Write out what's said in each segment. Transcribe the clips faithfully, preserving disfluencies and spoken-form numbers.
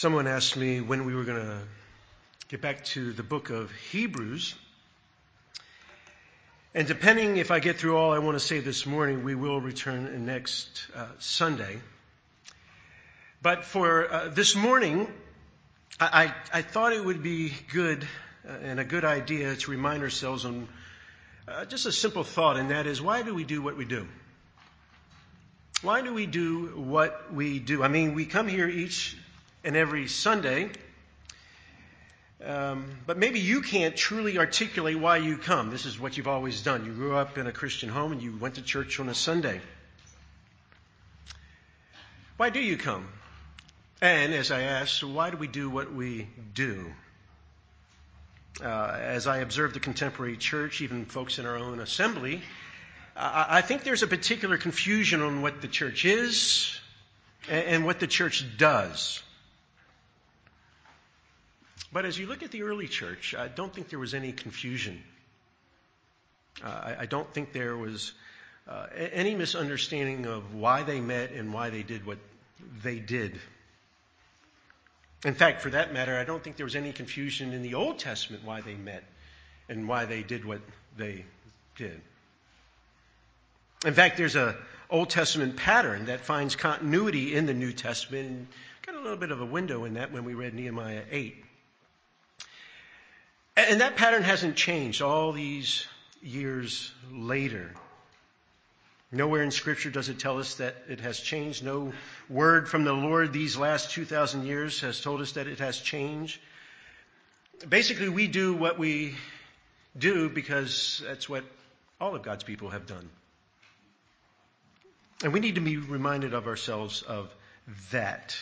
Someone asked me when we were going to get back to the book of Hebrews. And depending if I get through all I want to say this morning, we will return next uh, Sunday. But for uh, this morning, I, I, I thought it would be good uh, and a good idea to remind ourselves on uh, just a simple thought, and that is, why do we do what we do? Why do we do what we do? I mean, we come here each and every Sunday, um, but maybe you can't truly articulate why you come. This is what you've always done. You grew up in a Christian home and you went to church on a Sunday. Why do you come? And as I asked, why do we do what we do? Uh, as I observe the contemporary church, even folks in our own assembly, I, I think there's a particular confusion on what the church is and, and what the church does. But as you look at the early church, I don't think there was any confusion. Uh, I, I don't think there was uh, any misunderstanding of why they met and why they did what they did. In fact, for that matter, I don't think there was any confusion in the Old Testament why they met and why they did what they did. In fact, there's an Old Testament pattern that finds continuity in the New Testament, and got a little bit of a window in that when we read Nehemiah eight. And that pattern hasn't changed all these years later. Nowhere in Scripture does it tell us that it has changed. No word from the Lord these last two thousand years has told us that it has changed. Basically, we do what we do because that's what all of God's people have done. And we need to be reminded of ourselves of that.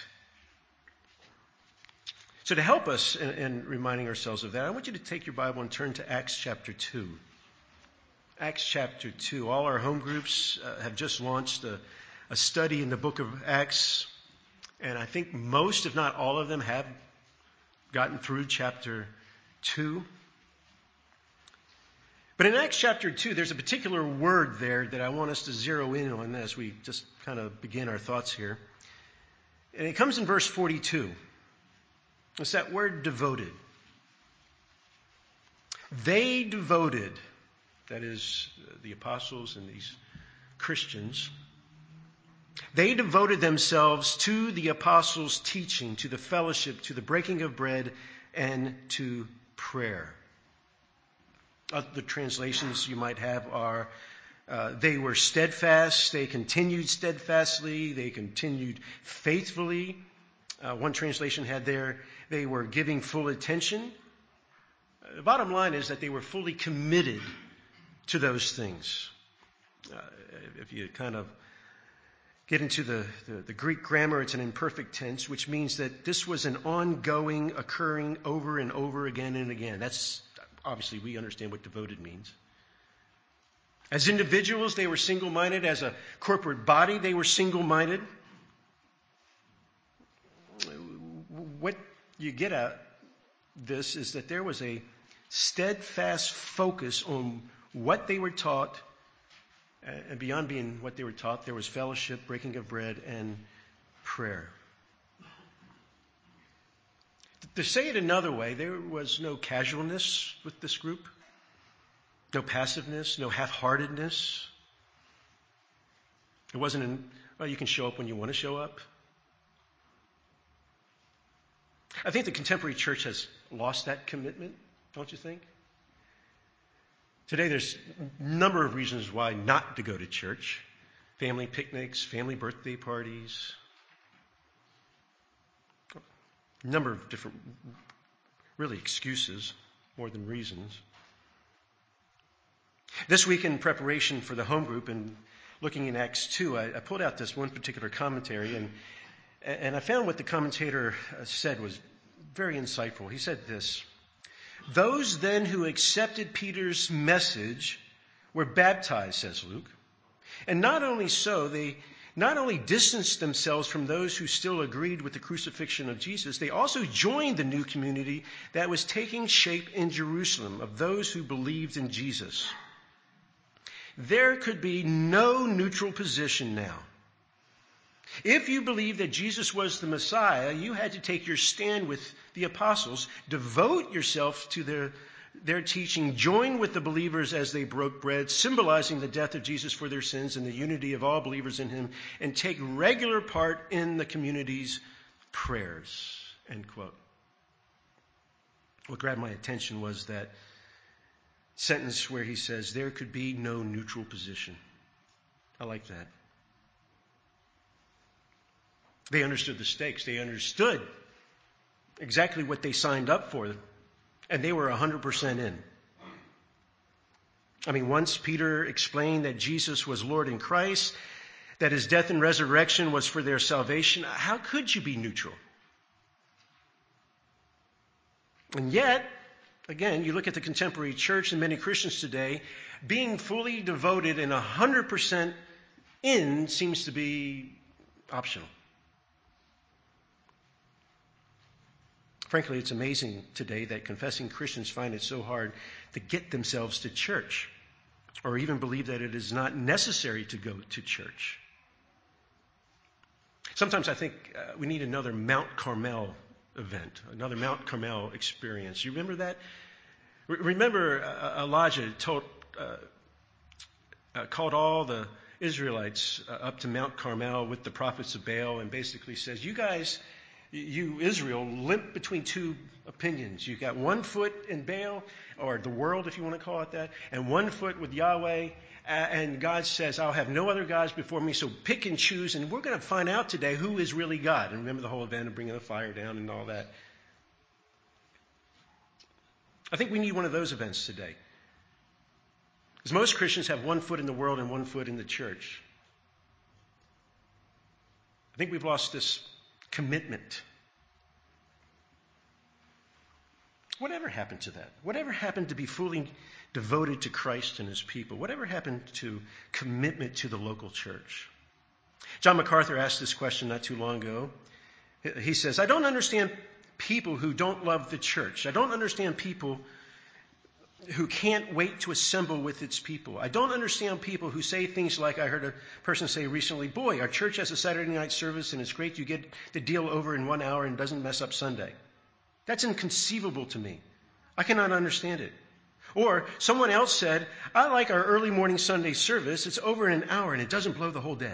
So to help us in, in reminding ourselves of that, I want you to take your Bible and turn to Acts chapter two. Acts chapter two. All our home groups uh, have just launched a, a study in the book of Acts. And I think most, if not all of them, have gotten through chapter two. But in Acts chapter two, there's a particular word there that I want us to zero in on as we just kind of begin our thoughts here. And it comes in verse forty-two. It's that word devoted. They devoted, that is, the apostles and these Christians, they devoted themselves to the apostles' teaching, to the fellowship, to the breaking of bread, and to prayer. Other translations you might have are, uh, they were steadfast, they continued steadfastly, they continued faithfully. Uh, one translation had there, they were giving full attention. Uh, the bottom line is that they were fully committed to those things. Uh, if you kind of get into the, the, the Greek grammar, it's an imperfect tense, which means that this was an ongoing, occurring over and over again and again. That's obviously, we understand what devoted means. As individuals, they were single-minded. As a corporate body, they were single-minded. What you get at this is that there was a steadfast focus on what they were taught, and beyond being what they were taught, there was fellowship, breaking of bread, and prayer. To say it another way, there was no casualness with this group, no passiveness, no half-heartedness. It wasn't an, well, you can show up when you want to show up. I think the contemporary church has lost that commitment, don't you think? Today there's a number of reasons why not to go to church. Family picnics, family birthday parties, a number of different, really, excuses more than reasons. This week in preparation for the home group and looking in Acts two, I, I pulled out this one particular commentary, and and I found what the commentator said was very insightful. He said this: those then who accepted Peter's message were baptized, says Luke. And not only so, they not only distanced themselves from those who still agreed with the crucifixion of Jesus, they also joined the new community that was taking shape in Jerusalem of those who believed in Jesus. There could be no neutral position now. If you believe that Jesus was the Messiah, you had to take your stand with the apostles, devote yourself to their, their teaching, join with the believers as they broke bread, symbolizing the death of Jesus for their sins and the unity of all believers in him, and take regular part in the community's prayers. End quote. What grabbed my attention was that sentence where he says, there could be no neutral position. I like that. They understood the stakes. They understood exactly what they signed up for. And they were one hundred percent in. I mean, once Peter explained that Jesus was Lord in Christ, that his death and resurrection was for their salvation, how could you be neutral? And yet, again, you look at the contemporary church and many Christians today, being fully devoted and one hundred percent in seems to be optional. Frankly, it's amazing today that confessing Christians find it so hard to get themselves to church, or even believe that it is not necessary to go to church. Sometimes I think uh, we need another Mount Carmel event, another Mount Carmel experience. You remember that? Re- remember uh, Elijah told, uh, uh, called all the Israelites uh, up to Mount Carmel with the prophets of Baal and basically says, you guys, you Israel, limp between two opinions. You got one foot in Baal, or the world if you want to call it that, and one foot with Yahweh. And God says, I'll have no other gods before me, so pick and choose, and we're going to find out today who is really God. And remember the whole event of bringing the fire down and all that. I think we need one of those events today. Because most Christians have one foot in the world and one foot in the church. I think we've lost this commitment. Whatever happened to that? Whatever happened to be fully devoted to Christ and his people? Whatever happened to commitment to the local church? John MacArthur asked this question not too long ago. He says, I don't understand people who don't love the church. I don't understand people who can't wait to assemble with its people. I don't understand people who say things like I heard a person say recently, boy, our church has a Saturday night service and it's great you get the deal over in one hour and doesn't mess up Sunday. That's inconceivable to me. I cannot understand it. Or someone else said, I like our early morning Sunday service. It's over in an hour and it doesn't blow the whole day.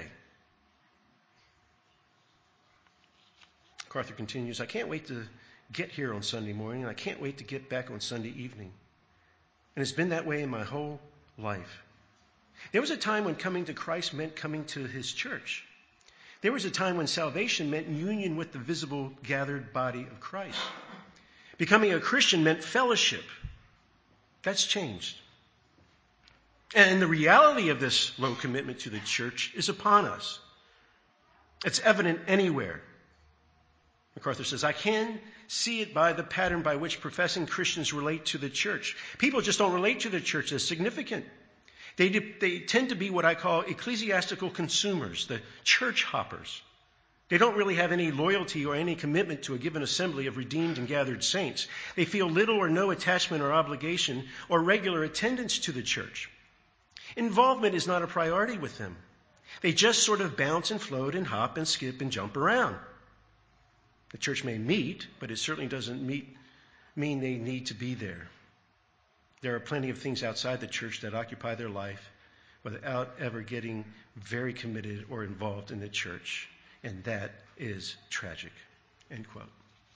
MacArthur continues, I can't wait to get here on Sunday morning, and I can't wait to get back on Sunday evening. And it's been that way in my whole life. There was a time when coming to Christ meant coming to his church. There was a time when salvation meant union with the visible gathered body of Christ. Becoming a Christian meant fellowship. That's changed. And the reality of this low commitment to the church is upon us. It's evident anywhere. MacArthur says, I can see it by the pattern by which professing Christians relate to the church. People just don't relate to the church as significant. They, they tend to be what I call ecclesiastical consumers, the church hoppers. They don't really have any loyalty or any commitment to a given assembly of redeemed and gathered saints. They feel little or no attachment or obligation or regular attendance to the church. Involvement is not a priority with them. They just sort of bounce and float and hop and skip and jump around. The church may meet, but it certainly doesn't meet, mean they need to be there. There are plenty of things outside the church that occupy their life without ever getting very committed or involved in the church. And that is tragic. End quote.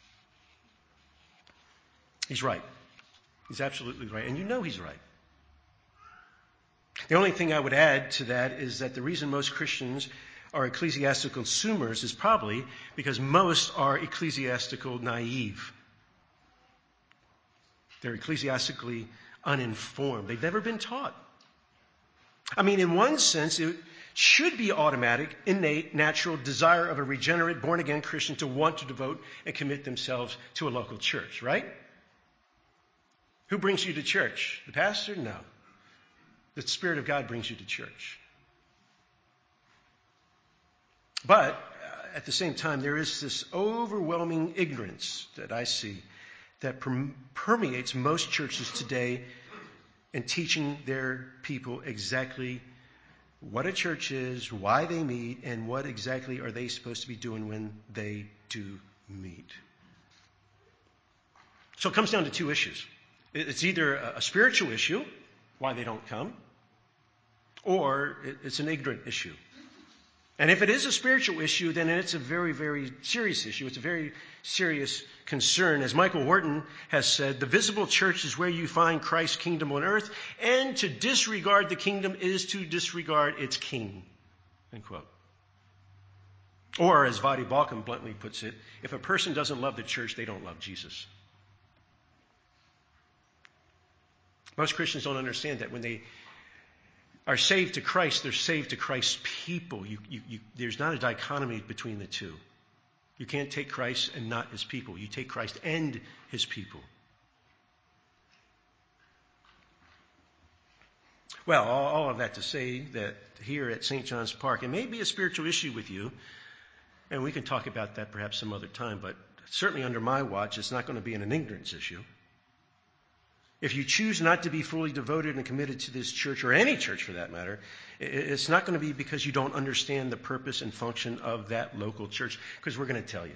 He's right. He's absolutely right. And you know he's right. The only thing I would add to that is that the reason most Christians are ecclesiastical consumers is probably because most are ecclesiastical naive. They're ecclesiastically uninformed. They've never been taught. I mean, in one sense, it should be automatic, innate, natural desire of a regenerate, born-again Christian to want to devote and commit themselves to a local church, right? Who brings you to church? The pastor? No. The Spirit of God brings you to church. But uh, at the same time, there is this overwhelming ignorance that I see that per- permeates most churches today in teaching their people exactly what a church is, why they meet, and what exactly are they supposed to be doing when they do meet. So it comes down to two issues. It's either a spiritual issue, why they don't come, or it's an ignorant issue. And if it is a spiritual issue, then it's a very, very serious issue. It's a very serious concern. As Michael Horton has said, the visible church is where you find Christ's kingdom on earth, and to disregard the kingdom is to disregard its king. End quote. Or, as Vadi Balkan bluntly puts it, if a person doesn't love the church, they don't love Jesus. Most Christians don't understand that when they are saved to Christ, they're saved to Christ's people. You, you, you, there's not a dichotomy between the two. You can't take Christ and not his people. You take Christ and his people. Well, all, all of that to say that here at Saint John's Park, it may be a spiritual issue with you, and we can talk about that perhaps some other time, but certainly under my watch, it's not going to be an ignorance issue. If you choose not to be fully devoted and committed to this church, or any church for that matter, it's not going to be because you don't understand the purpose and function of that local church, because we're going to tell you.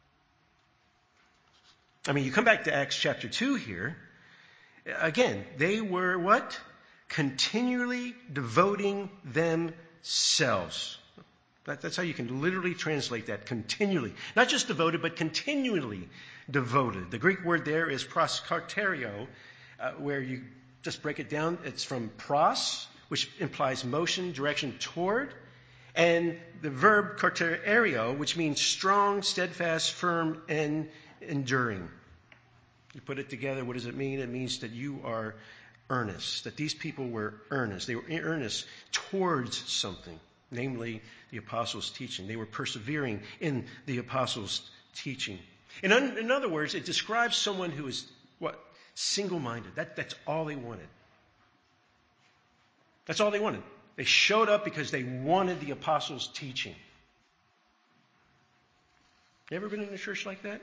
I mean, you come back to Acts chapter two here. Again, they were what? Continually devoting themselves. That, that's how you can literally translate that, continually. Not just devoted, but continually devoted. The Greek word there is proskarterio, Uh, where you just break it down. It's from pros, which implies motion, direction toward, and the verb karterio, which means strong, steadfast, firm, and enduring. You put it together, what does it mean? It means that you are earnest, that these people were earnest. They were earnest towards something, namely the apostles' teaching. They were persevering in the apostles' teaching. In, un- in other words, it describes someone who is what? Single-minded. That, that's all they wanted. That's all they wanted. They showed up because they wanted the apostles' teaching. You ever been in a church like that?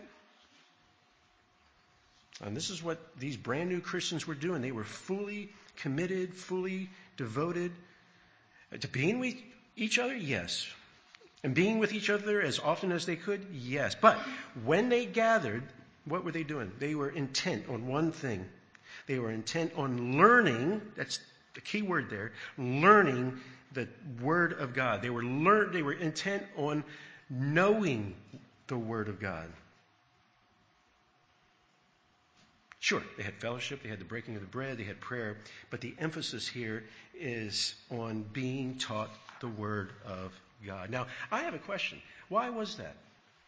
And this is what these brand new Christians were doing. They were fully committed, fully devoted to being with each other, yes. And being with each other as often as they could, yes. But when they gathered, what were they doing? They were intent on one thing. They were intent on learning, that's the key word there, learning the Word of God. They were learn, they were intent on knowing the Word of God. Sure, they had fellowship, they had the breaking of the bread, they had prayer, but the emphasis here is on being taught the Word of God. Now, I have a question. Why was that?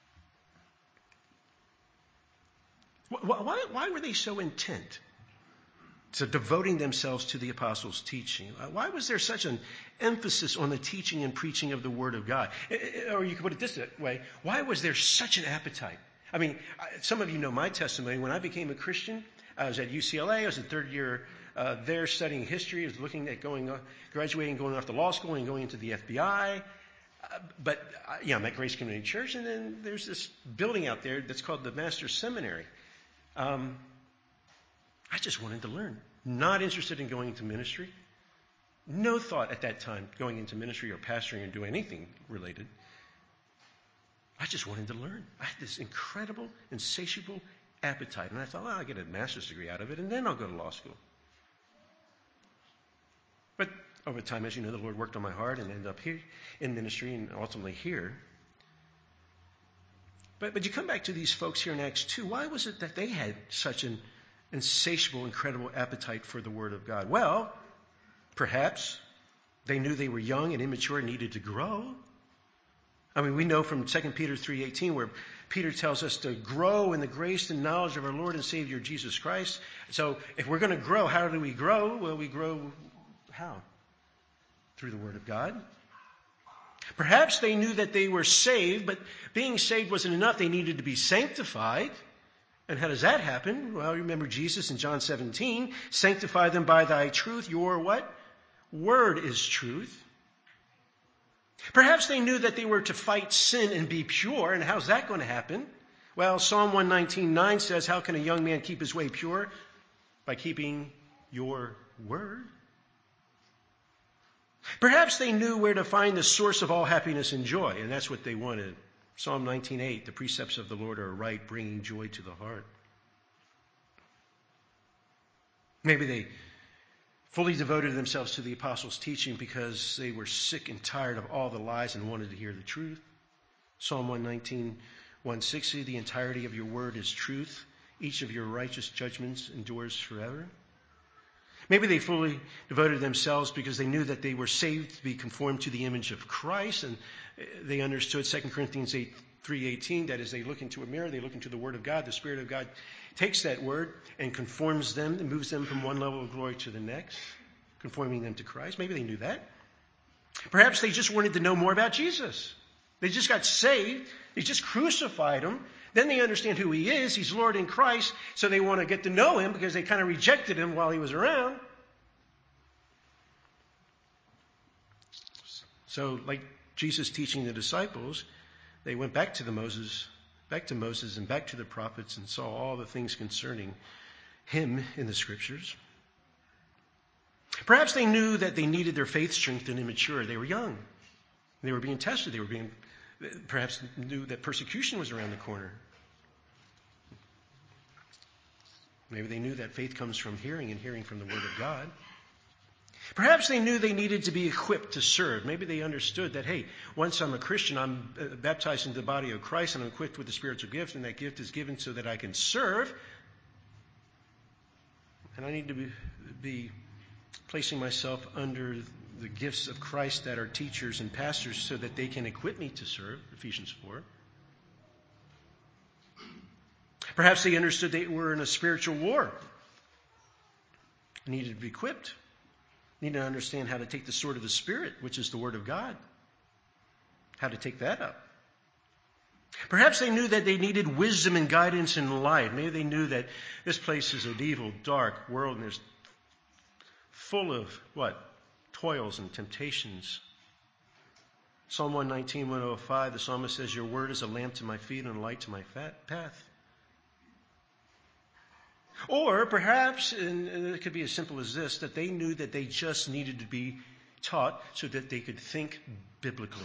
Why, why were they so intent to devoting themselves to the apostles' teaching? Why was there such an emphasis on the teaching and preaching of the Word of God? Or you could put it this way, why was there such an appetite? I mean, some of you know my testimony. When I became a Christian, I was at U C L A. I was in third year uh, there studying history. I was looking at going, uh, graduating, going off to law school, and going into the F B I. Uh, but, uh, yeah, I'm at Grace Community Church, and then there's this building out there that's called the Master's Seminary. Um, I just wanted to learn. Not interested in going into ministry. No thought at that time going into ministry or pastoring or doing anything related. I just wanted to learn. I had this incredible, insatiable appetite. And I thought, well, I'll get a master's degree out of it, and then I'll go to law school. But over time, as you know, the Lord worked on my heart and ended up here in ministry and ultimately here. But, but you come back to these folks here in Acts two. Why was it that they had such an insatiable, incredible appetite for the Word of God? Well, perhaps they knew they were young and immature and needed to grow. I mean, we know from Second Peter three eighteen where Peter tells us to grow in the grace and knowledge of our Lord and Savior Jesus Christ. So if we're going to grow, how do we grow? Well, we grow how? Through the Word of God. Perhaps they knew that they were saved, but being saved wasn't enough. They needed to be sanctified. And how does that happen? Well, remember Jesus in John seventeen, sanctify them by thy truth. Your what? Word is truth. Perhaps they knew that they were to fight sin and be pure. And how's that going to happen? Well, Psalm one nineteen nine says, how can a young man keep his way pure? By keeping your word. Perhaps they knew where to find the source of all happiness and joy, and that's what they wanted. Psalm nineteen eight, the precepts of the Lord are right, bringing joy to the heart. Maybe they fully devoted themselves to the apostles' teaching because they were sick and tired of all the lies and wanted to hear the truth. Psalm one nineteen, one sixty, the entirety of your word is truth. Each of your righteous judgments endures forever. Maybe they fully devoted themselves because they knew that they were saved to be conformed to the image of Christ, and they understood Second Corinthians eight, three eighteen, that as they look into a mirror, they look into the Word of God, the Spirit of God takes that Word and conforms them and moves them from one level of glory to the next, conforming them to Christ. Maybe they knew that. Perhaps they just wanted to know more about Jesus. They just got saved. They just crucified him. Then they understand who he is. He's Lord in Christ. So they want to get to know him because they kind of rejected him while he was around. So like Jesus teaching the disciples, they went back to the Moses, back to Moses and back to the prophets and saw all the things concerning him in the scriptures. Perhaps they knew that they needed their faith strengthened and mature. They were young. They were being tested. They were being, perhaps knew that persecution was around the corner. Maybe they knew that faith comes from hearing and hearing from the Word of God. Perhaps they knew they needed to be equipped to serve. Maybe they understood that, hey, once I'm a Christian, I'm baptized into the body of Christ and I'm equipped with the spiritual gift, and that gift is given so that I can serve. And I need to be, be placing myself under the gifts of Christ that are teachers and pastors so that they can equip me to serve, Ephesians four. Perhaps they understood they were in a spiritual war. Needed to be equipped. Needed to understand how to take the sword of the Spirit, which is the Word of God. How to take that up. Perhaps they knew that they needed wisdom and guidance in life. Maybe they knew that this place is an evil, dark world and there's full of what? Toils and temptations. Psalm one nineteen, one oh five, the psalmist says, your word is a lamp to my feet and a light to my path. Or perhaps, and it could be as simple as this, that they knew that they just needed to be taught so that they could think biblically.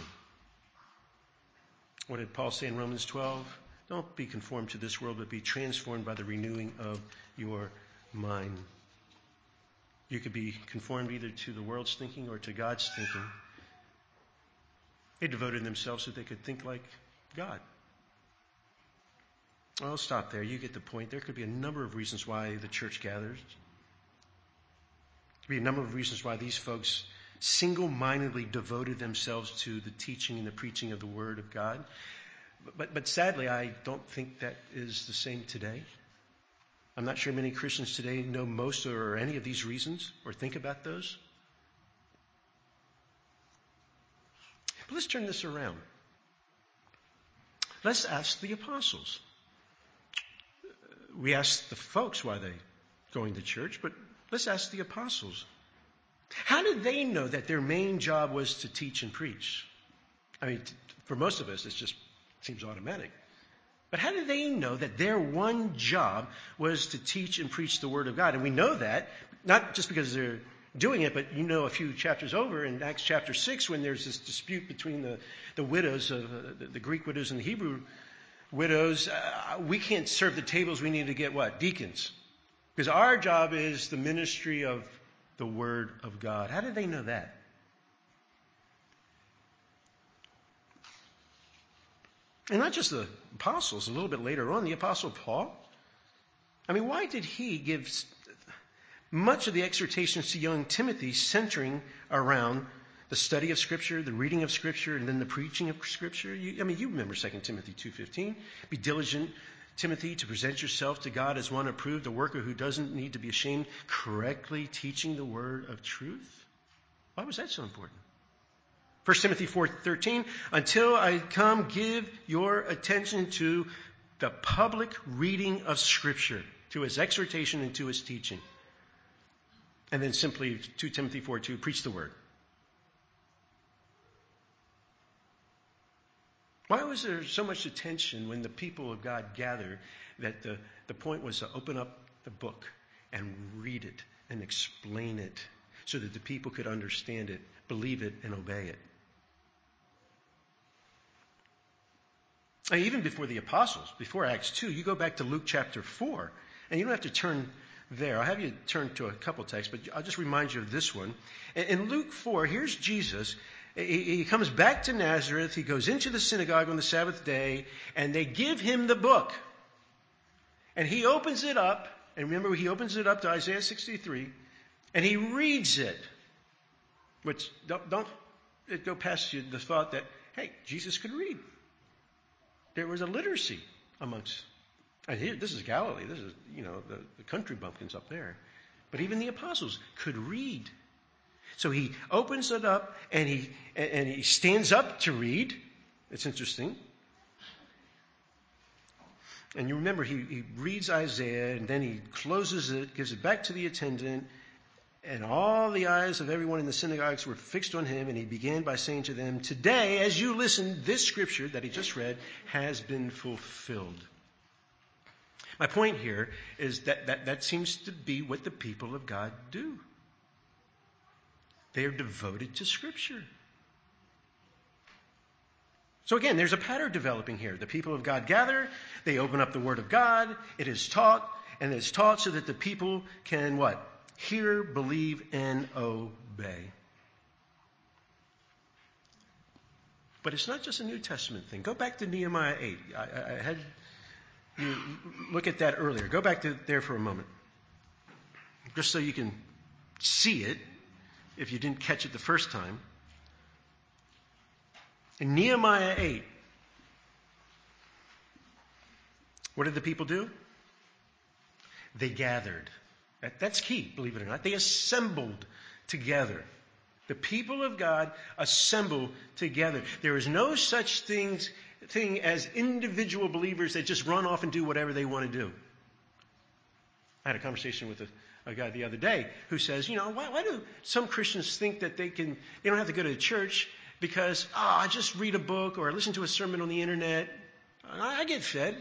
What did Paul say in Romans twelve? Don't be conformed to this world, but be transformed by the renewing of your mind. You could be conformed either to the world's thinking or to God's thinking. They devoted themselves so they could think like God. I'll stop there. You get the point. There could be a number of reasons why the church gathers. There could be a number of reasons why these folks single-mindedly devoted themselves to the teaching and the preaching of the Word of God. But, but sadly, I don't think that is the same today. I'm not sure many Christians today know most or any of these reasons or think about those. But let's turn this around. Let's ask the apostles. We ask the folks why they're going to church, but let's ask the apostles. How did they know that their main job was to teach and preach? I mean, for most of us, it just seems automatic. But how did they know that their one job was to teach and preach the Word of God? And we know that, not just because they're doing it, but you know a few chapters over in Acts chapter six when there's this dispute between the, the widows, of uh, the, the Greek widows and the Hebrew widows. Uh, we can't serve the tables. We need to get what? Deacons. Because our job is the ministry of the Word of God. How did they know that? And not just the apostles, a little bit later on, the apostle Paul. I mean, why did he give much of the exhortations to young Timothy centering around the study of Scripture, the reading of Scripture, and then the preaching of Scripture? You, I mean, you remember Second Timothy two fifteen. Be diligent, Timothy, to present yourself to God as one approved, a worker who doesn't need to be ashamed, correctly teaching the word of truth. Why was that so important? First Timothy four thirteen, until I come, give your attention to the public reading of Scripture, to his exhortation and to his teaching. And then simply Second Timothy four two, preach the word. Why was there so much attention when the people of God gathered that the, the point was to open up the book and read it and explain it so that the people could understand it, believe it, and obey it. And even before the apostles, before Acts two, you go back to Luke chapter four, and you don't have to turn there. I'll have you turn to a couple texts, but I'll just remind you of this one. In Luke four, here's Jesus. He comes back to Nazareth. He goes into the synagogue on the Sabbath day, and they give him the book. And he opens it up, and remember, he opens it up to Isaiah sixty-three, and he reads it. Which, don't, don't it go past you the thought that, hey, Jesus could read. There was a literacy amongst, and here, this is Galilee. This is, you know, the, the country bumpkins up there. But even the apostles could read. So he opens it up and he and he stands up to read. It's interesting. And you remember he, he reads Isaiah and then he closes it, gives it back to the attendant, and all the eyes of everyone in the synagogues were fixed on him, and he began by saying to them, "Today, as you listen, this scripture that he just read has been fulfilled." My point here is that that, that seems to be what the people of God do. They are devoted to Scripture. So again, there's a pattern developing here. The people of God gather, they open up the Word of God, it is taught, and it's taught so that the people can what? Hear, believe, and obey. But it's not just a New Testament thing. Go back to Nehemiah eight. I, I had you look at that earlier. Go back to there for a moment. Just so you can see it, if you didn't catch it the first time. In Nehemiah eight, what did the people do? They gathered. That, that's key, believe it or not. They assembled together. The people of God assemble together. There is no such things, thing as individual believers that just run off and do whatever they want to do. I had a conversation with a, a guy the other day who says, you know, why, why do some Christians think that they can, they don't have to go to church because, oh, I just read a book or I listen to a sermon on the internet. I, I get fed.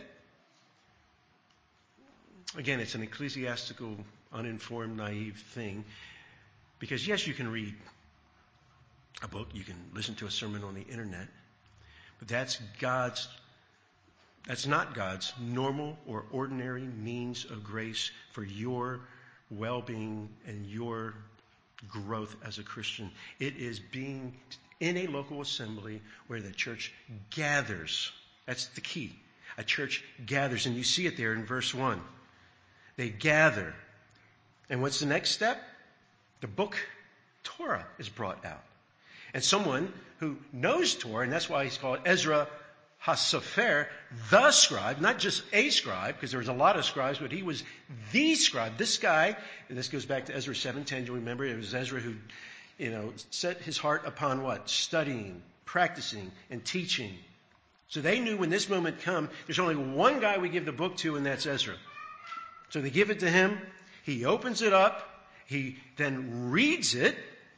Again, it's an ecclesiastical, uninformed, naive thing. Because yes, you can read a book, you can listen to a sermon on the internet, but that's God's, that's not God's normal or ordinary means of grace for your well-being and your growth as a Christian. It is being in a local assembly where the church gathers. That's the key. A church gathers, and you see it there in verse one. They gather. And what's the next step? The book Torah is brought out. And someone who knows Torah, and that's why he's called Ezra HaSofer, the scribe, not just a scribe, because there was a lot of scribes, but he was the scribe. This guy, and this goes back to Ezra seven ten, you'll remember it was Ezra who, you know, set his heart upon what? Studying, practicing, and teaching. So they knew when this moment come, there's only one guy we give the book to, and that's Ezra. So they give it to him. He opens it up. He then reads it.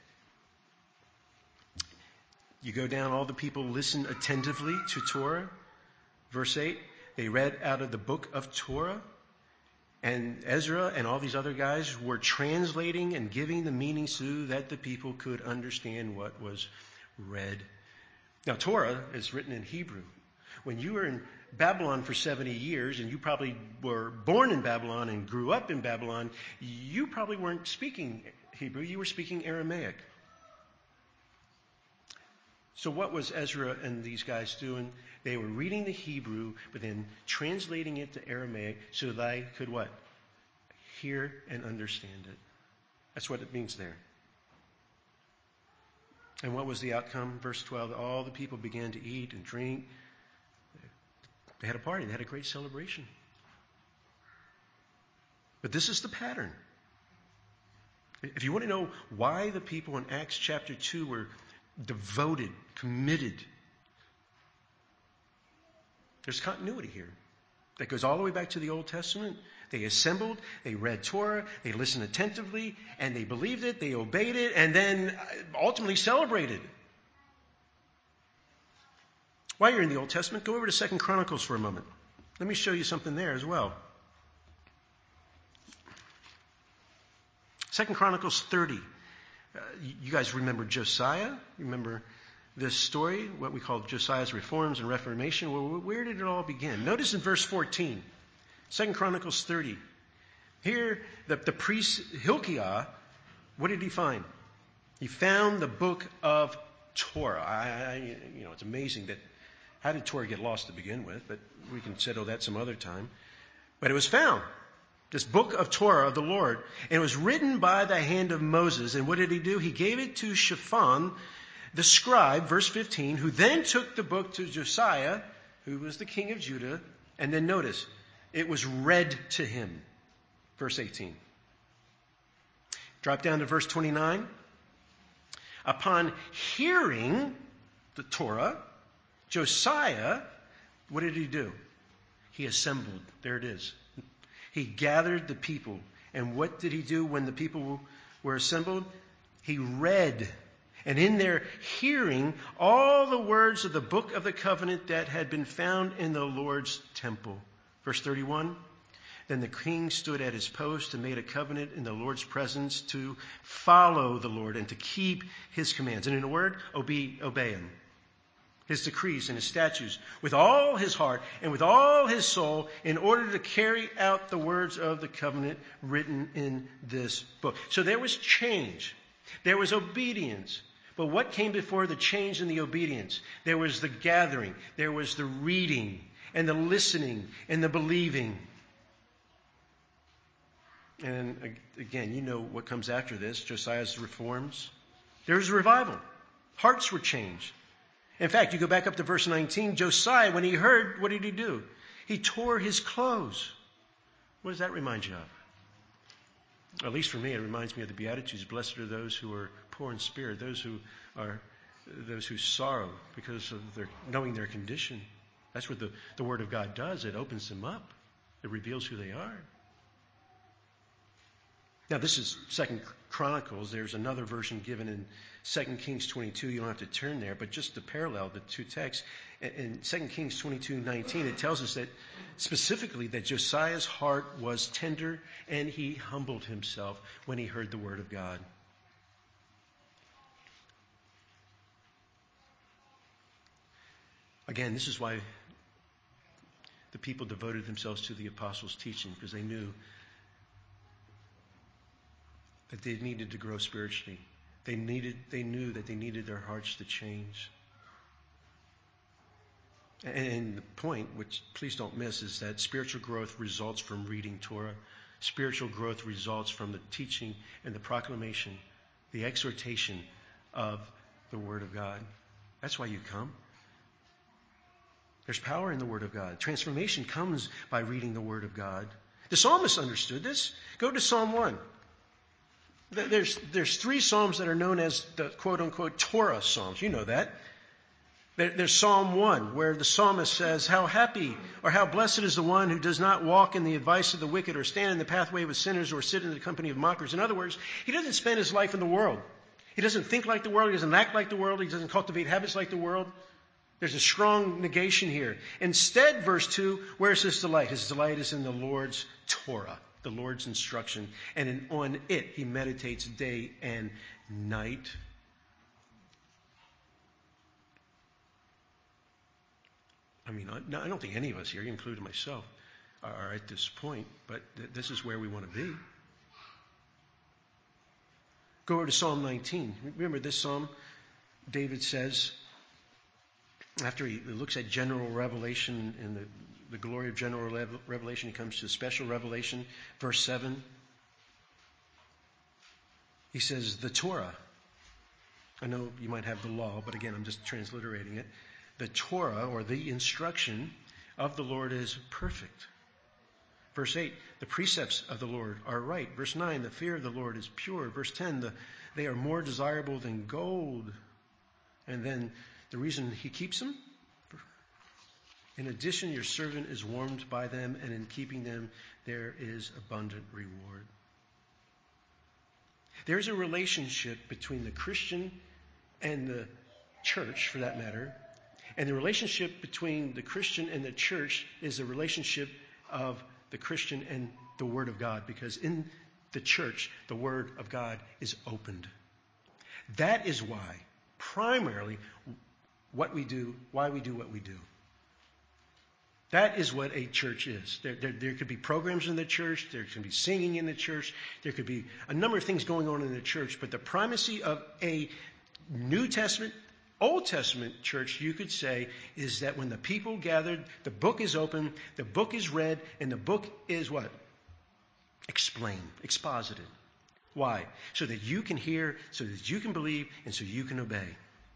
You go down, all the people listen attentively to Torah. Verse eight, they read out of the book of Torah. And Ezra and all these other guys were translating and giving the meaning so that the people could understand what was read. Now, Torah is written in Hebrew. When you were in Babylon for seventy years, and you probably were born in Babylon and grew up in Babylon, you probably weren't speaking Hebrew, you were speaking Aramaic. So what was Ezra and these guys doing? They were reading the Hebrew, but then translating it to Aramaic so they could what? Hear and understand it. That's what it means there. And what was the outcome? Verse twelve, all the people began to eat and drink. They had a party. They had a great celebration. But this is the pattern. If you want to know why the people in Acts chapter two were devoted, committed, there's continuity here that goes all the way back to the Old Testament. They assembled, they read Torah, they listened attentively, and they believed it, they obeyed it, and then ultimately celebrated. While you're in the Old Testament, go over to Second Chronicles for a moment. Let me show you something there as well. Second Chronicles thirty, Uh, you guys remember Josiah? Remember this story, what we call Josiah's reforms and reformation? Well, where did it all begin? Notice in verse fourteen, Second Chronicles thirty. Here, the, the priest Hilkiah, what did he find? He found the book of Torah. I, I, you know, it's amazing that, how did Torah get lost to begin with? But we can settle that some other time. But it was found. This book of Torah of the Lord. And it was written by the hand of Moses. And what did he do? He gave it to Shaphan, the scribe, verse fifteen, who then took the book to Josiah, who was the king of Judah. And then notice, it was read to him. Verse eighteen. Drop down to verse twenty-nine. Upon hearing the Torah, Josiah, what did he do? He assembled. There it is. He gathered the people. And what did he do when the people were assembled? He read. And in their hearing, all the words of the book of the covenant that had been found in the Lord's temple. Verse thirty-one. Then the king stood at his post and made a covenant in the Lord's presence to follow the Lord and to keep his commands. And in a word, obey, obey him. His decrees and his statutes with all his heart and with all his soul in order to carry out the words of the covenant written in this book. So there was change. There was obedience. But what came before the change and the obedience? There was the gathering. There was the reading and the listening and the believing. And again, you know what comes after this, Josiah's reforms. There was revival. Hearts were changed. In fact, you go back up to verse nineteen, Josiah, when he heard, what did he do? He tore his clothes. What does that remind you of? At least for me, it reminds me of the Beatitudes. Blessed are those who are poor in spirit, those who are those who sorrow because of their knowing their condition. That's what the, the Word of God does. It opens them up. It reveals who they are. Now, this is Second Chronicles. There's another version given in Second Kings twenty-two. You don't have to turn there, but just to parallel the two texts. In Second Kings twenty-two nineteen, it tells us that specifically that Josiah's heart was tender and he humbled himself when he heard the word of God. Again, this is why the people devoted themselves to the apostles' teaching, because they knew that they needed to grow spiritually. They needed, they knew that they needed their hearts to change. And the point, which please don't miss, is that spiritual growth results from reading Torah. Spiritual growth results from the teaching and the proclamation, the exhortation of the Word of God. That's why you come. There's power in the Word of God. Transformation comes by reading the Word of God. The psalmist understood this. Go to Psalm one. There's, there's three psalms that are known as the quote-unquote Torah psalms. You know that. There, there's Psalm one, where the psalmist says, how happy or how blessed is the one who does not walk in the advice of the wicked or stand in the pathway with sinners or sit in the company of mockers. In other words, he doesn't spend his life in the world. He doesn't think like the world. He doesn't act like the world. He doesn't cultivate habits like the world. There's a strong negation here. Instead, verse two, where's his delight? His delight is in the Lord's Torah, the Lord's instruction, and in, on it he meditates day and night. I mean, I, I don't think any of us here, including myself, are at this point, but th- this is where we want to be. Go over to Psalm nineteen. Remember this psalm? David says, after he looks at general revelation and the, the glory of general revelation, he comes to special revelation. Verse seven. He says, the Torah. I know you might have the law, but again, I'm just transliterating it. The Torah, or the instruction of the Lord, is perfect. Verse eight, the precepts of the Lord are right. Verse nine, the fear of the Lord is pure. Verse ten, the, they are more desirable than gold. And then the reason he keeps them? In addition, your servant is warmed by them, and in keeping them there is abundant reward. There's a relationship between the Christian and the church, for that matter. And the relationship between the Christian and the church is a relationship of the Christian and the Word of God, because in the church, the Word of God is opened. That is why, primarily, what we do, why we do what we do. That is what a church is. There, there, there could be programs in the church. There can be singing in the church. There could be a number of things going on in the church. But the primacy of a New Testament, Old Testament church, you could say, is that when the people gathered, the book is open, the book is read, and the book is what? Explained, exposited. Why? So that you can hear, so that you can believe, and so you can obey.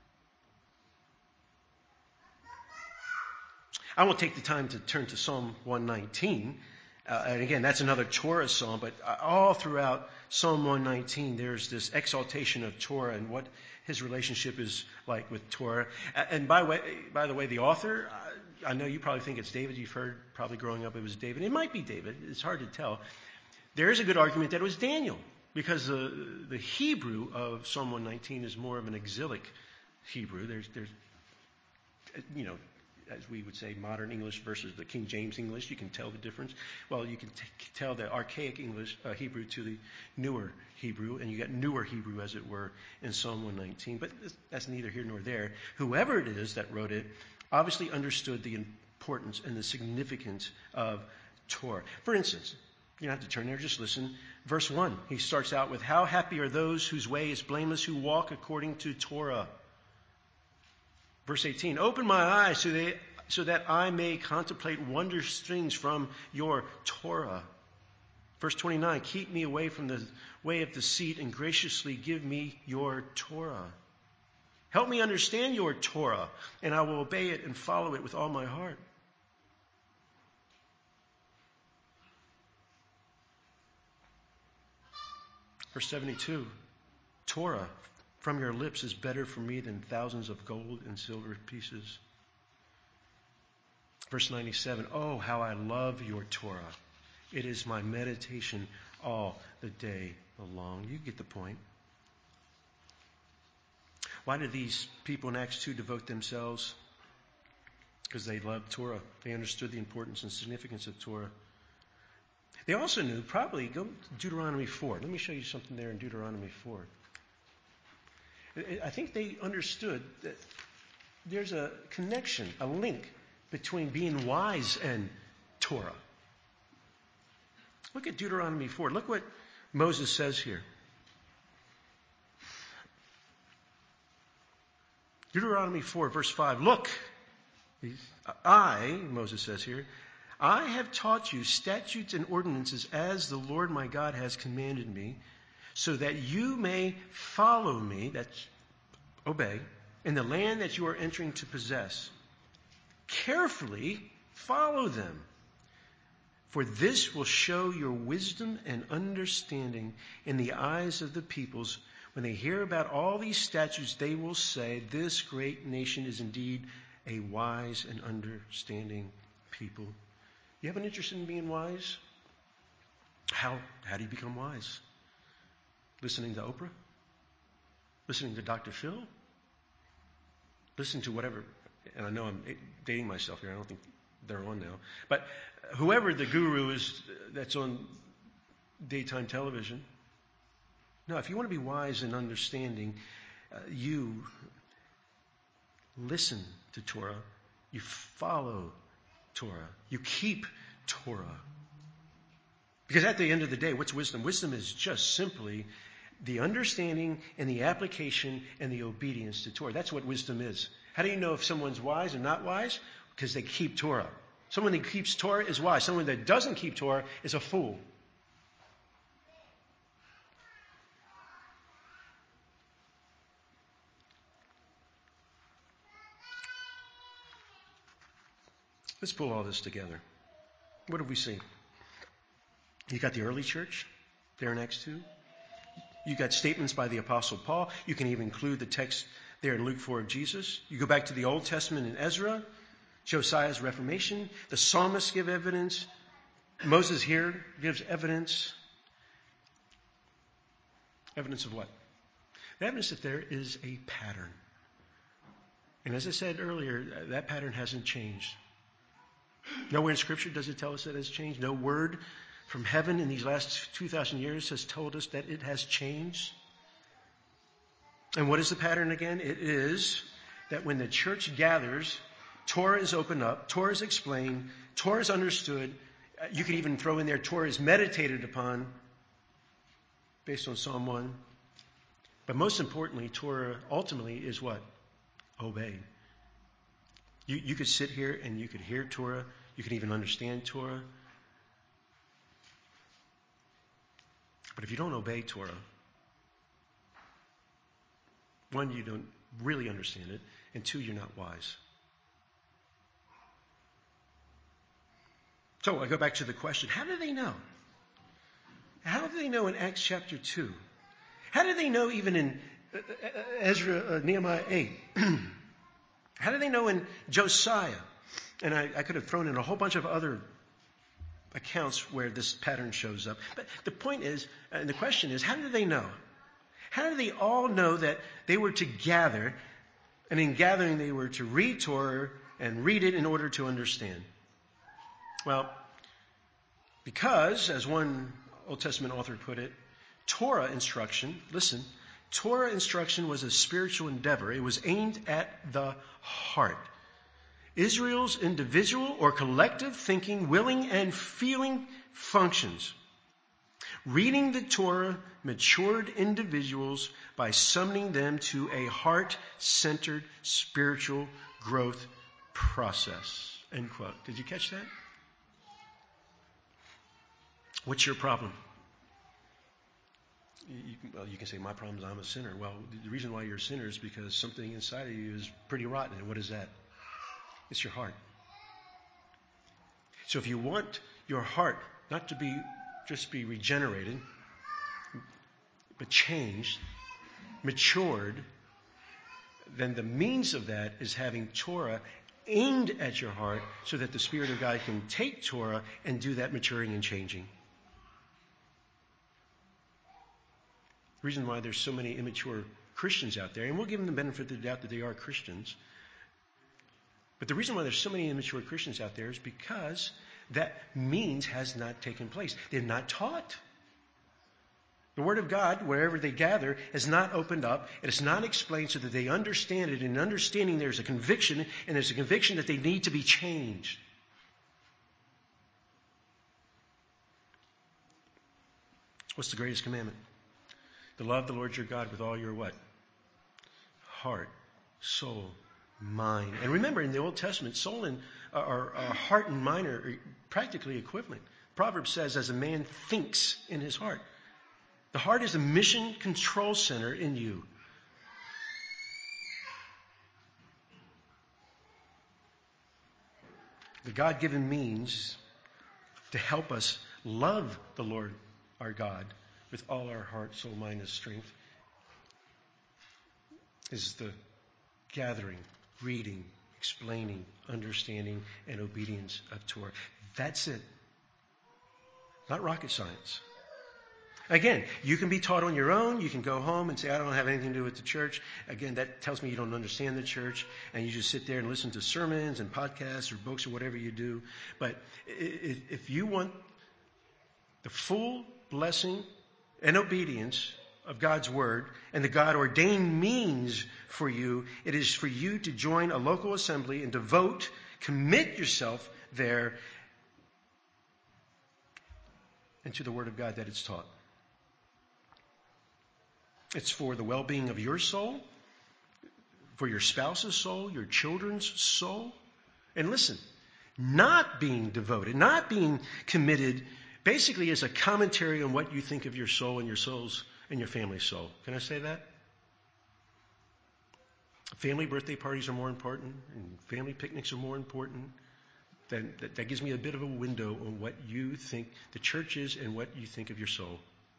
I won't take the time to turn to Psalm one nineteen. Uh, and again, that's another Torah psalm, but all throughout Psalm one nineteen, there's this exaltation of Torah and what his relationship is like with Torah. And by, way, by the way, the author, I know you probably think it's David. You've heard probably growing up it was David. It might be David. It's hard to tell. There is a good argument that it was Daniel, because the, the Hebrew of Psalm one nineteen is more of an exilic Hebrew. There's, there's, you know, as we would say, modern English versus the King James English. You can tell the difference. Well, you can t- tell the archaic English uh, Hebrew to the newer Hebrew, and you got newer Hebrew, as it were, in Psalm one nineteen. But that's neither here nor there. Whoever it is that wrote it obviously understood the importance and the significance of Torah. For instance, you don't have to turn there, just listen. Verse one, he starts out with, "How happy are those whose way is blameless, who walk according to Torah." Verse eighteen, "Open my eyes so that, so that I may contemplate wondrous things from your Torah." Verse twenty-nine, "Keep me away from the way of deceit and graciously give me your Torah. Help me understand your Torah, and I will obey it and follow it with all my heart." Verse seventy-two, "Torah from your lips is better for me than thousands of gold and silver pieces." Verse ninety-seven, "Oh, how I love your Torah. It is my meditation all the day long." You get the point. Why did these people in Acts two devote themselves? Because they loved Torah. They understood the importance and significance of Torah. They also knew, probably, go to Deuteronomy four. Let me show you something there in Deuteronomy four. I think they understood that there's a connection, a link between being wise and Torah. Look at Deuteronomy four. Look what Moses says here. Deuteronomy four, verse five. "Look, I," Moses says here, "I have taught you statutes and ordinances as the Lord my God has commanded me, so that you may follow me," that's obey, "in the land that you are entering to possess. Carefully follow them. For this will show your wisdom and understanding in the eyes of the peoples. When they hear about all these statutes, they will say, 'This great nation is indeed a wise and understanding people.'" You have an interest in being wise? How, how do you become wise? Listening to Oprah? Listening to Doctor Phil? Listening to whatever, and I know I'm dating myself here, I don't think they're on now, but whoever the guru is that's on daytime television. No, if you want to be wise and understanding, uh, you listen to Torah, you follow Torah, you keep Torah. Because at the end of the day, what's wisdom? Wisdom is just simply the understanding and the application and the obedience to Torah. That's what wisdom is. How do you know if someone's wise or not wise? Because they keep Torah. Someone that keeps Torah is wise. Someone that doesn't keep Torah is a fool. Let's pull all this together. What have we seen? You got the early church there in Acts two. You got statements by the Apostle Paul. You can even include the text there in Luke four of Jesus. You go back to the Old Testament in Ezra, Josiah's Reformation. The psalmists give evidence. Moses here gives evidence. Evidence of what? The evidence that there is a pattern. And as I said earlier, that pattern hasn't changed. Nowhere in Scripture does it tell us that it has changed. No word from heaven in these last two thousand years has told us that it has changed. And what is the pattern again? It is that when the church gathers, Torah is opened up, Torah is explained, Torah is understood. You could even throw in there Torah is meditated upon based on Psalm one. But most importantly, Torah ultimately is what? Obeyed. You, you could sit here and you could hear Torah. You could even understand Torah. But if you don't obey Torah, one, you don't really understand it, and two, you're not wise. So I go back to the question, how do they know? How do they know in Acts chapter two? How do they know even in Ezra, uh, Nehemiah eight? How do they know in Josiah? And I, I could have thrown in a whole bunch of other accounts where this pattern shows up. But the point is, and the question is, how do they know? How do they all know that they were to gather, and in gathering they were to read Torah and read it in order to understand? Well, because, as one Old Testament author put it, Torah instruction, listen, Torah instruction was a spiritual endeavor. It was aimed at the heart. Israel's individual or collective thinking, willing, and feeling functions. Reading the Torah matured individuals by summoning them to a heart-centered spiritual growth process. End quote. Did you catch that? What's your problem? You, well, you can say, my problem is I'm a sinner. Well, the reason why you're a sinner is because something inside of you is pretty rotten. And what is that? It's your heart. So if you want your heart not to be just be regenerated, but changed, matured, then the means of that is having Torah aimed at your heart so that the Spirit of God can take Torah and do that maturing and changing. The reason why there's so many immature Christians out there, and we'll give them the benefit of the doubt that they are Christians, but the reason why there's so many immature Christians out there is because that means has not taken place. They're not taught. The Word of God, wherever they gather, is not opened up. It is not explained so that they understand it. And in understanding, there's a conviction, and there's a conviction that they need to be changed. What's the greatest commandment? To love the Lord your God with all your what? Heart, soul, mind. And remember, in the Old Testament, soul and uh, or, uh, heart and mind are practically equivalent. Proverbs says, as a man thinks in his heart. The heart is a mission control center in you. The God-given means to help us love the Lord our God with all our heart, soul, mind, and strength is the gathering, reading, explaining, understanding, and obedience of Torah. That's it. Not rocket science. Again, you can be taught on your own. You can go home and say, I don't have anything to do with the church. Again, that tells me you don't understand the church. And you just sit there and listen to sermons and podcasts or books or whatever you do. But if you want the full blessing and obedience of God's word and the God-ordained means for you, it is for you to join a local assembly and devote, commit yourself there and to the word of God that it's taught. It's for the well-being of your soul, for your spouse's soul, your children's soul. And listen, not being devoted, not being committed, basically is a commentary on what you think of your soul and your soul's and your family's soul. Can I say that? Family birthday parties are more important, and family picnics are more important. Then that, that gives me a bit of a window on what you think the church is and what you think of your soul.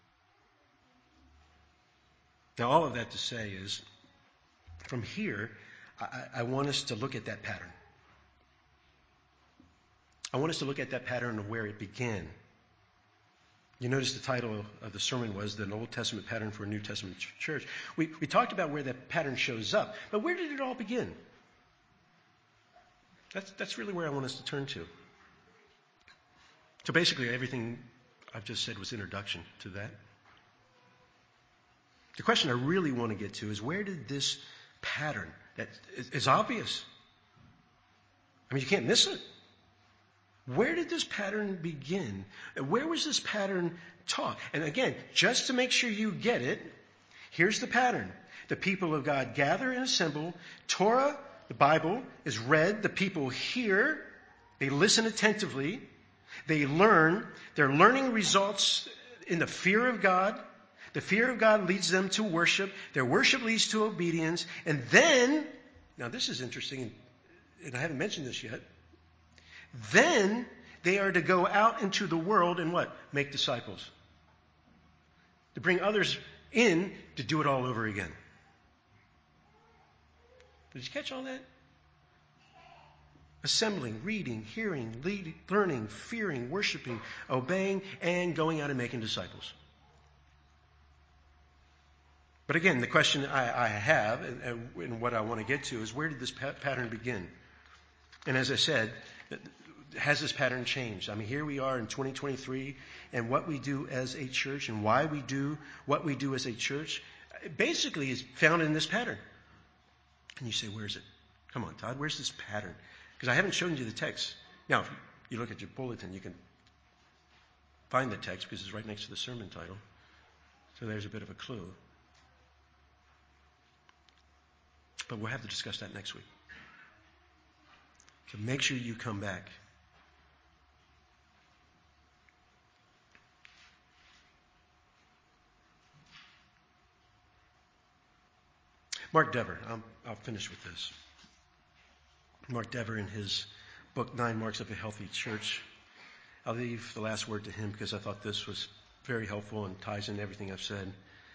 Now, all of that to say is, from here, I, I want us to look at that pattern. I want us to look at that pattern of where it began. You notice the title of the sermon was The Old Testament Pattern for a New Testament ch- Church. We, we talked about where that pattern shows up, but where did it all begin? That's, that's really where I want us to turn to. So basically, everything I've just said was introduction to that. The question I really want to get to is, where did this pattern that is obvious? I mean, you can't miss it. Where did this pattern begin? Where was this pattern taught? And again, just to make sure you get it, here's the pattern. The people of God gather and assemble. Torah, the Bible, is read. The people hear. They listen attentively. They learn. Their learning results in the fear of God. The fear of God leads them to worship. Their worship leads to obedience. And then, now this is interesting, and I haven't mentioned this yet. Then they are to go out into the world and what? Make disciples. To bring others in to do it all over again. Did you catch all that? Assembling, reading, hearing, leading, learning, fearing, worshiping, obeying, and going out and making disciples. But again, the question I, I have, and, and what I want to get to, is where did this pa- pattern begin? And as I said, has this pattern changed? I mean, here we are in twenty twenty-three, and what we do as a church and why we do what we do as a church basically is found in this pattern. And you say, where's it? Come on, Todd, where's this pattern? Because I haven't shown you the text. Now, if you look at your bulletin, you can find the text because it's right next to the sermon title. So there's a bit of a clue. But we'll have to discuss that next week. So make sure you come back. Mark Dever, I'll, I'll finish with this. Mark Dever, in his book, Nine Marks of a Healthy Church, I'll leave the last word to him because I thought this was very helpful and ties in everything I've said.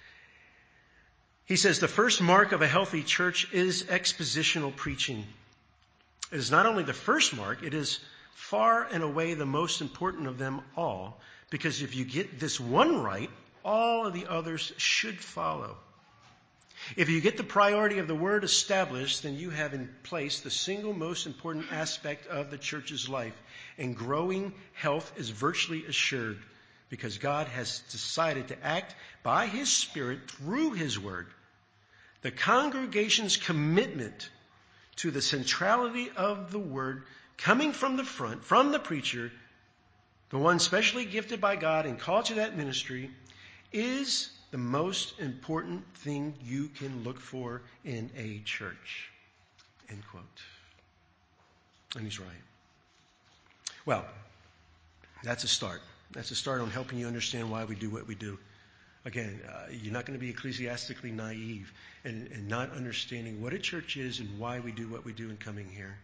He says, the first mark of a healthy church is expositional preaching. It is not only the first mark, it is far and away the most important of them all, because if you get this one right, all of the others should follow. If you get the priority of the word established, then you have in place the single most important aspect of the church's life, and growing health is virtually assured because God has decided to act by His Spirit through His word. The congregation's commitment to the centrality of the word coming from the front, from the preacher, the one specially gifted by God and called to that ministry, is the most important thing you can look for in a church. End quote. And he's right. Well, that's a start. That's a start on helping you understand why we do what we do. Again, uh, you're not going to be ecclesiastically naive and, and not understanding what a church is and why we do what we do in coming here.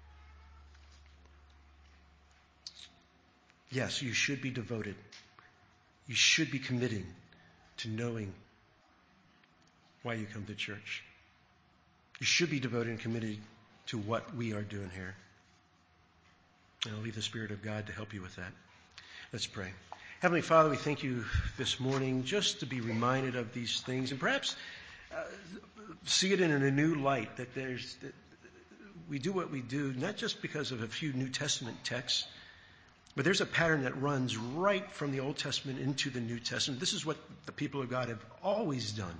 Yes, you should be devoted. You should be committing to knowing why you come to church. You should be devoted and committed to what we are doing here. And I'll leave the Spirit of God to help you with that. Let's pray. Heavenly Father, we thank you this morning just to be reminded of these things and perhaps uh, see it in a new light, that there's that we do what we do not just because of a few New Testament texts, but there's a pattern that runs right from the Old Testament into the New Testament. This is what the people of God have always done.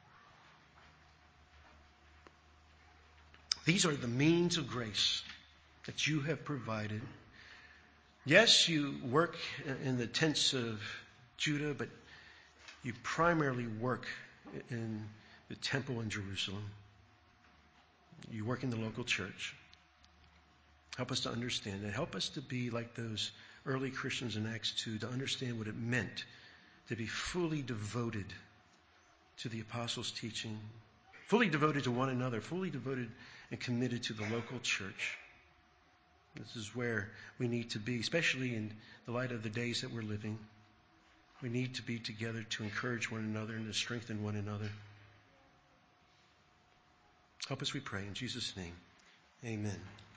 These are the means of grace that you have provided. Yes, you work in the tents of Judah, but you primarily work in the temple in Jerusalem. You work in the local church. Help us to understand that. Help us to be like those early Christians in Acts two, to understand what it meant to be fully devoted to the apostles' teaching, fully devoted to one another, fully devoted and committed to the local church. This is where we need to be, especially in the light of the days that we're living. We need to be together to encourage one another and to strengthen one another. Help us, we pray, in Jesus' name. Amen.